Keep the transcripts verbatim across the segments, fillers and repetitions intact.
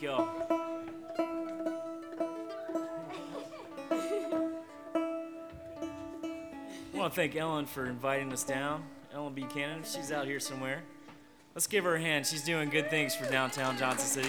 y'all. I want to thank Ellen for inviting us down. Ellen Buchanan, she's out here somewhere. Let's give her a hand. She's doing good things for downtown Johnson City.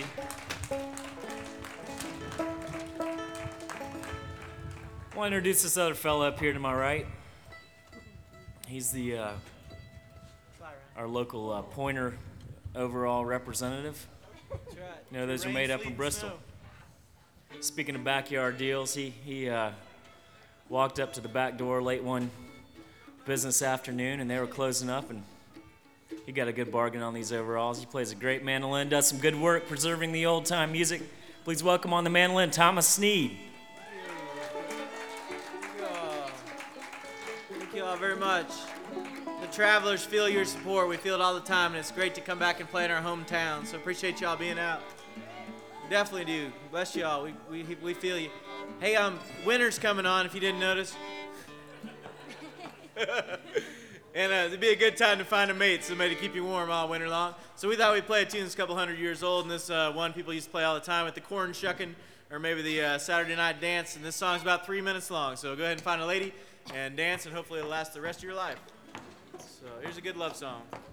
I want to introduce this other fellow up here to my right. He's the uh, our local uh, Pointer overall representative. That's right. You know, those are Rain, made up sleet, in and Bristol. snow. Speaking of backyard deals, he he uh, walked up to the back door late one business afternoon, and they were closing up, and he got a good bargain on these overalls. He plays a great mandolin, does some good work preserving the old-time music. Please welcome on the mandolin, Thomas Sneed. Thank you all very much. The Travelers feel your support. We feel it all the time, and it's great to come back and play in our hometown. So appreciate y'all being out. We definitely do. Bless y'all. We, we, we feel you. Hey, um, winter's coming on, if you didn't notice. And uh, it'd be a good time to find a mate, somebody to keep you warm all winter long. So we thought we'd play a tune that's a couple hundred years old, and this uh, one people used to play all the time at the corn shucking, or maybe the uh, Saturday night dance, and this song's about three minutes long. So go ahead and find a lady and dance, and hopefully it'll last the rest of your life. So here's a good love song.